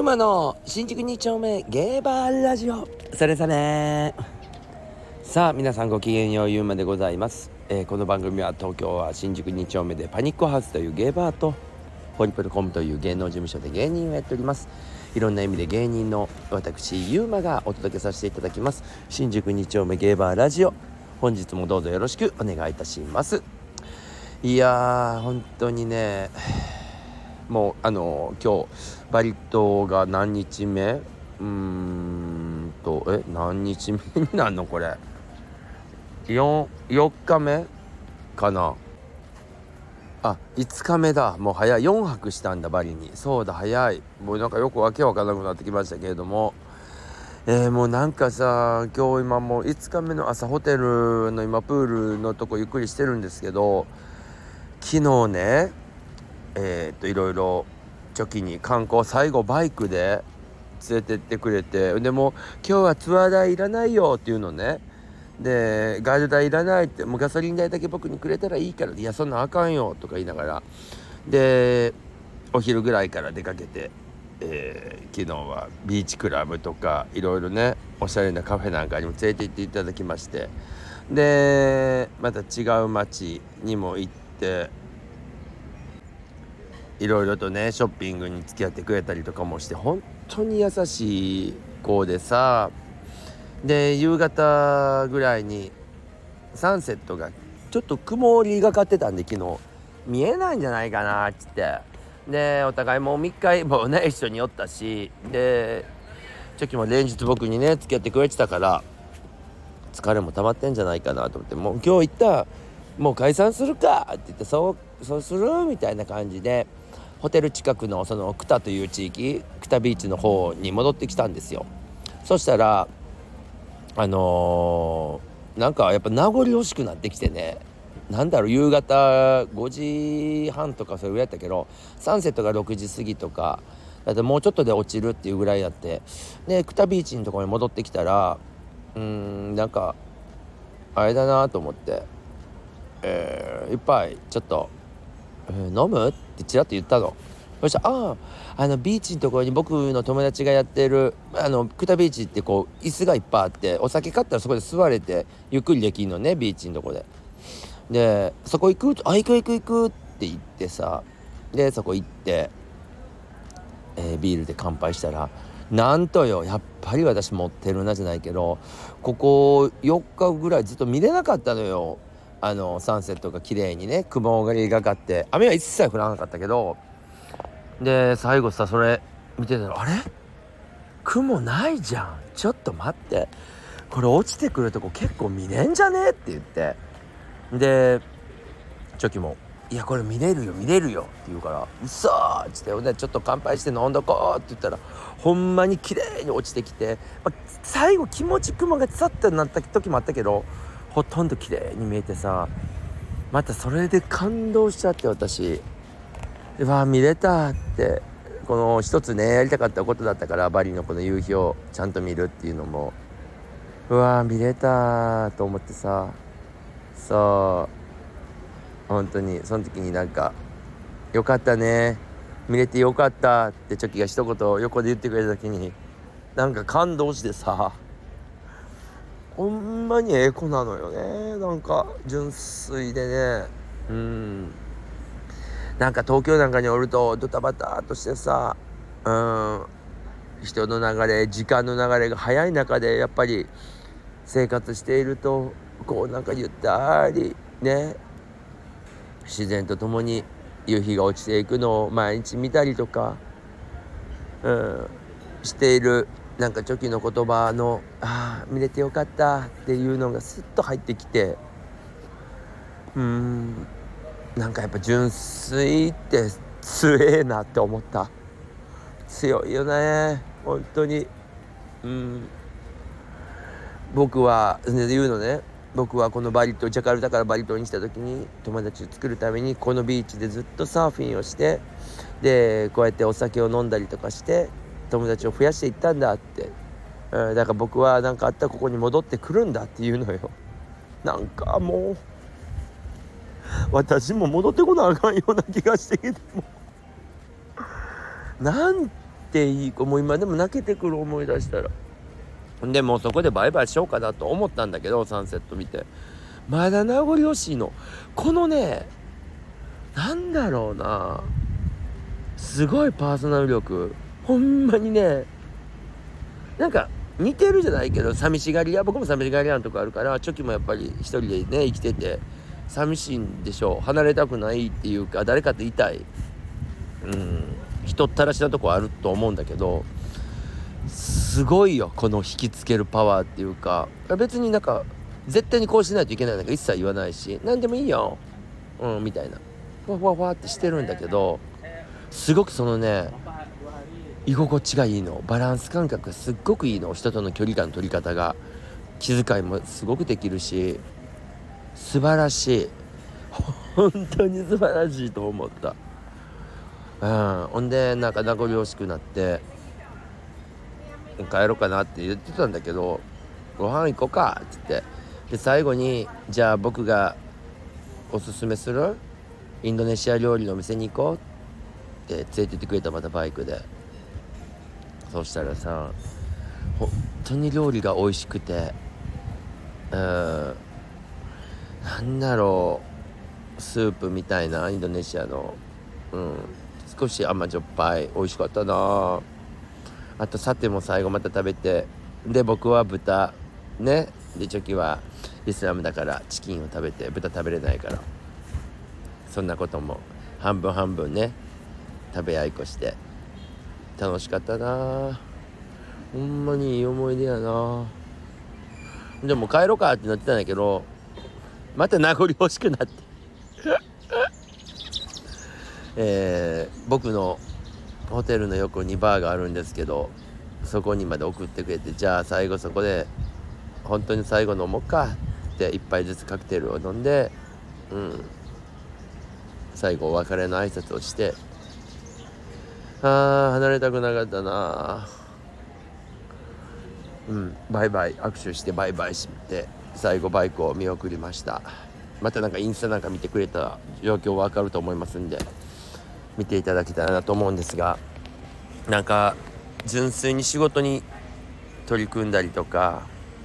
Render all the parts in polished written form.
ゆうまの新宿2丁目ゲーバーラジオ、それさね。さあ皆さんごきげんよう、ゆうまでございます。この番組は東京は新宿2丁目でパニックハウスというゲーバーとホリプロコムという芸能事務所で芸人をやっております。いろんな意味で芸人の私ゆうまがお届けさせていただきます新宿2丁目ゲーバーラジオ。本日もどうぞよろしくお願いいたします。いやー本当にね、もう今日バリ島が何日目何日目になるのこれ。4日目かな。5日目だ。もう早い。4泊したんだバリに。そうだ、早い。もうなんかよくわけわからなくなってきましたけれども、もうなんかさ、今日今もう5日目の朝、ホテルの今プールのとこゆっくりしてるんですけど、昨日ねいろいろチョキに観光、最後バイクで連れてってくれて、でも今日はツアー代いらないよっていうのね。でガイド代いらないって、もうガソリン代だけ僕にくれたらいいから、いやそんなあかんよとか言いながら、でお昼ぐらいから出かけて、昨日はビーチクラブとかいろいろね、おしゃれなカフェなんかにも連れて行っていただきまして、でまた違う街にも行って、いろいろとねショッピングに付き合ってくれたりとかもして、本当に優しい子でさ。で夕方ぐらいにサンセットがちょっと曇りがかってたんで、昨日見えないんじゃないかなっつって、でお互いもう3日もね一緒におったし、でチョキも連日僕にね付き合ってくれてたから、疲れも溜まってんじゃないかなと思って、もう今日行ったらもう解散するかって言って、そうするみたいな感じでホテル近くのそのクタという地域、クタビーチの方に戻ってきたんですよ。そしたらなんかやっぱ名残惜しくなってきてね、なんだろう、夕方5時半とかそれぐらいやったけど、サンセットが6時過ぎとかだって、もうちょっとで落ちるっていうぐらいやって、でクタビーチのところに戻ってきたら、なんかあれだなと思って、一杯ちょっと、飲むってちらっと言ったの。そしたらビーチのところに僕の友達がやってるクタビーチってこう椅子がいっぱいあって、お酒買ったらそこで座れてゆっくりできるのね、ビーチのとこで。でそこ行く行くって言ってさ、でそこ行って、ビールで乾杯したら、なんとよ、やっぱり私持ってるなじゃないけど、ここ4日ぐらいずっと見れなかったのよ。サンセットが綺麗にね、雲がりがかって、雨は一切降らなかったけど、で最後さそれ見てたら、あれ雲ないじゃん、ちょっと待って、これ落ちてくるとこ結構見れんじゃねって言って、でチョキもいやこれ見れるよって言うから、うそーっつって、でちょっと乾杯して飲んどこうって言ったら、ほんまに綺麗に落ちてきて、最後気持ち雲がさってなった時もあったけど、ほとんど綺麗に見えてさ、またそれで感動しちゃって、私で見れたって、この一つねやりたかったことだったから、バリのこの夕日をちゃんと見るっていうのも見れたと思ってさ、そう本当にその時になんかよかったね、見れてよかったってチョキが一言横で言ってくれた時に、なんか感動してさ、ほんまに子なのよね。なんか純粋でね、なんか東京なんかにおるとドタバタっとしてさ、人の流れ、時間の流れが早い中でやっぱり生活していると、こうなんかゆったりね、自然とともに夕日が落ちていくのを毎日見たりとか、している、なんかチョキの言葉の見れてよかったっていうのがスッと入ってきて、なんかやっぱ純粋って強えなって思った。強いよね本当に。僕は言うのね、僕はこのバリ島、ジャカルタからバリ島に来た時に友達を作るためにこのビーチでずっとサーフィンをして、でこうやってお酒を飲んだりとかして友達を増やしていったんだって、だから僕は何かあったらここに戻ってくるんだっていうのよ。なんかもう私も戻ってこなあかんような気がしてきて、もなんていい子、もう今でも泣けてくる、思い出したら。でもうそこでバイバイしようかなと思ったんだけど、サンセット見てまだ名残惜しいの。このね、なんだろうな、すごいパーソナル力、ほんまにね、なんか似てるじゃないけど、寂しがり屋、僕も寂しがり屋のとこあるから、チョキもやっぱり一人でね生きてて寂しいんでしょう。離れたくないっていうか、誰かといたい、人ったらしなとこあると思うんだけど、すごいよこの引きつけるパワーっていうか。別になんか絶対にこうしないといけないなんか一切言わないし、何でもいいよみたいな、ふわふわふわってしてるんだけど、すごくそのね、居心地がいいの。バランス感覚すっごくいいの。人との距離感取り方が、気遣いもすごくできるし、素晴らしい、本当に素晴らしいと思った。ほんでなんか名残惜しくなって帰ろうかなって言ってたんだけど、ご飯行こうかって言って、で最後にじゃあ僕がおすすめするインドネシア料理のお店に行こうって連れて行ってくれた。またバイクで。そうしたらさ、本当に料理が美味しくて、なんだろう、スープみたいなインドネシアの、少し甘じょっぱい、美味しかったな。あとサテも最後また食べて、で僕は豚ね、でチョキはイスラムだからチキンを食べて、豚食べれないから、そんなことも半分半分ね食べ合いこして楽しかったな。ほんまにいい思い出やな。でも帰ろうかってなってたんだけど、また名残惜しくなって僕のホテルの横にバーがあるんですけど、そこにまで送ってくれて、じゃあ最後そこで本当に最後飲もうかって一杯ずつカクテルを飲んで、最後お別れの挨拶をして、離れたくなかったな。バイバイ、握手してバイバイして最後バイクを見送りました。またなんかインスタなんか見てくれた状況わかると思いますんで、見ていただけたらなと思うんですが、なんか純粋に仕事に取り組んだりとか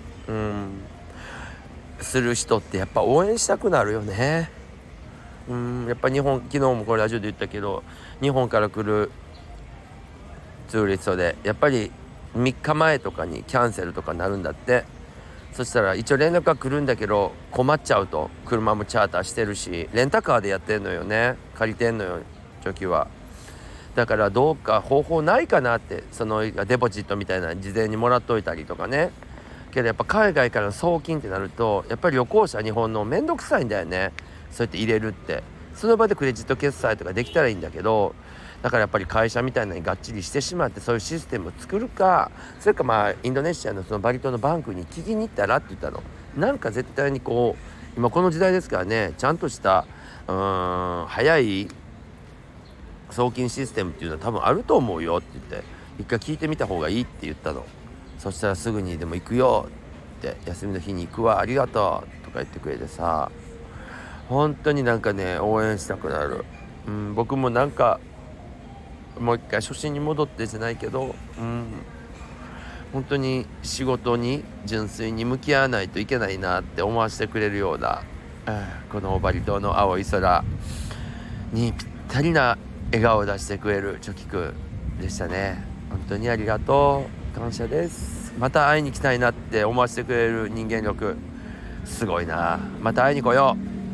する人ってやっぱ応援したくなるよね。やっぱ日本、昨日もこれラジオで言ったけど、日本から来るツーリストでやっぱり3日前とかにキャンセルとかなるんだって。そしたら一応連絡が来るんだけど、困っちゃうと、車もチャーターしてるしレンタカーでやってんのよね、借りてんのよチョキは。だからどうか方法ないかなって、そのデポジットみたいな事前にもらっといたりとかね。けどやっぱ海外からの送金ってなると、やっぱり旅行者日本のめんどくさいんだよね、そうやって入れるって。その場でクレジット決済とかできたらいいんだけど、だからやっぱり会社みたいなのにがっちりしてしまって、そういうシステムを作るか、それかインドネシアのそのバリ島のバンクに聞きに行ったらって言ったの。なんか絶対にこう今この時代ですからね、ちゃんとした早い送金システムっていうのは多分あると思うよって言って、一回聞いてみた方がいいって言ったの。そしたらすぐにでも行くよって、休みの日に行くわ、ありがとうとか言ってくれてさ、本当になんかね応援したくなる。僕もなんかもう一回初心に戻ってじゃないけど、本当に仕事に純粋に向き合わないといけないなって思わせてくれるような、このバリ島の青い空にぴったりな笑顔を出してくれるチョキくんでしたね。本当にありがとう、感謝です。また会いに来たいなって思わせてくれる人間力すごいな。また会いに来よ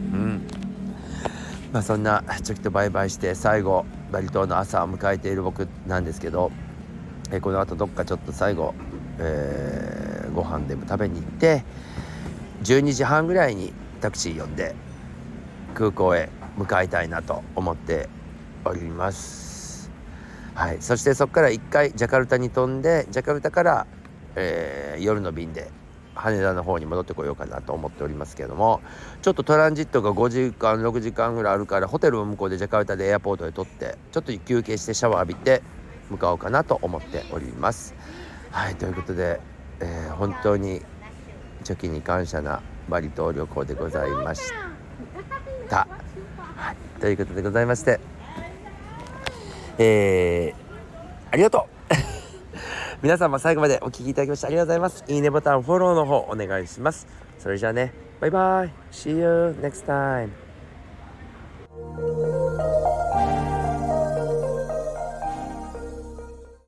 う。そんなチョキとバイバイして最後バリ島の朝を迎えている僕なんですけど、この後どっかちょっと最後、ご飯でも食べに行って12時半ぐらいにタクシー呼んで空港へ向かいたいなと思っております。そしてそこから1回ジャカルタに飛んで、ジャカルタから、夜の便で羽田の方に戻ってこようかなと思っておりますけれども、ちょっとトランジットが5時間6時間ぐらいあるから、ホテルを向こうでジャカルタでエアポートで取ってちょっと休憩してシャワー浴びて向かおうかなと思っております。ということで、本当にチョキに感謝なバリ島旅行でございました。ということでございまして、ありがとう皆さんも最後までお聞きいただきましてありがとうございます。いいねボタン、フォローの方お願いします。それじゃあね、バイバイ。See you next time.